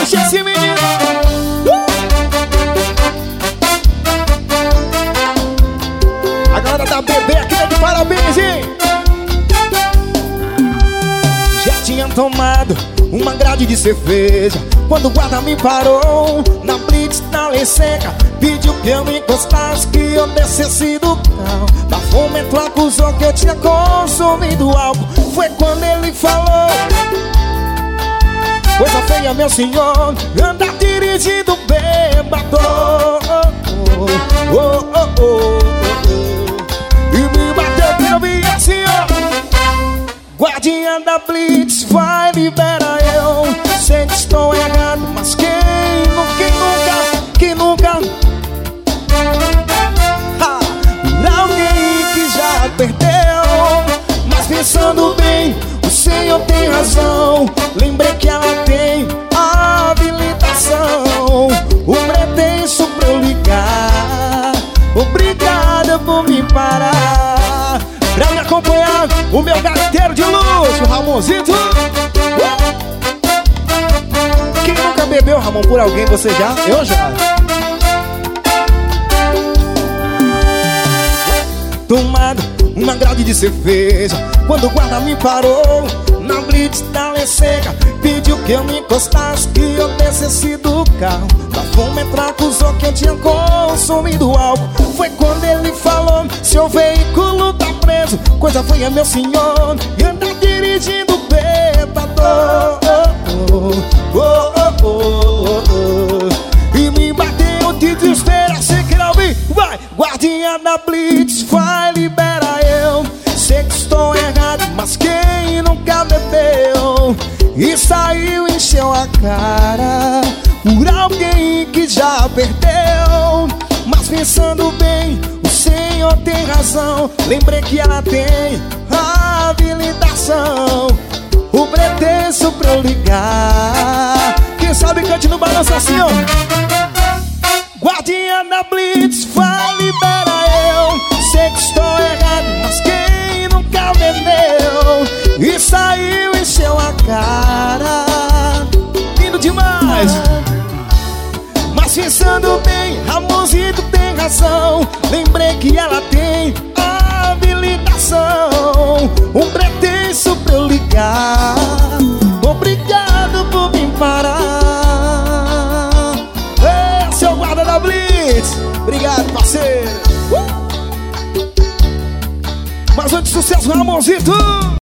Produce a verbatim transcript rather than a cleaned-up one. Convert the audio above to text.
Deixa esse menino. A galera da bebê aqui tá de parabéns, hein? Já tinha tomado uma grade de cerveja quando o guarda me parou na blitz, na lei seca. Pediu que eu me encostasse, que eu descesse do carro. Bafômetro acusou que eu tinha consumido álcool. Foi quando ele falou: coisa feia, meu senhor, anda dirigindo bêbado. Oh, oh, oh, oh, oh. E me bateu que eu vi assim, ó. Guardinha da blitz, vai, libera eu. Sei que estou errado, mas quem, quem nunca, quem nunca ha, por alguém que já perdeu. Mas pensando bem, o senhor tem razão. Lembrei que ela tem habilitação. O pretenso pra eu ligar. Obrigada por me parar. Pra me acompanhar, o meu gaiteiro de luxo, o Ramonzito. Quem nunca bebeu, Ramon, por alguém? Você já? Eu já. Tomado uma grade de cerveja quando o guarda me parou na blitz da lei seca. Pediu que eu me encostasse, que eu descesse do carro. Bafômetro acusou que eu tinha consumido álcool. Foi quando ele falou: seu veículo tá preso. Coisa feia, meu senhor, e anda dirigindo bêbado. Oh, oh, oh, oh, oh, oh. E me bateu de desespero, sei que não vi. Vai, guardinha da blitz, vai, libera eu. Sei que estou errado, mas quem nunca bebeu e saiu, encheu a cara por alguém que já perdeu. Mas pensando bem, o senhor tem razão. Lembrei que ela tem habilitação. O pretenso pra eu ligar. Quem sabe cante no balanço assim, ó. Guardinha da blitz, vai, libera eu. Sei que estou errado, mas quem nunca bebeu e saiu, encheu a cara. Lindo demais. Mas pensando bem, Ramonzito tem razão. Lembrei que ela tem habilitação. Um pretenso pra eu ligar. Obrigado por me parar. Ei, seu guarda da blitz. Obrigado, parceiro. uh! Mais um de sucesso, Ramonzito.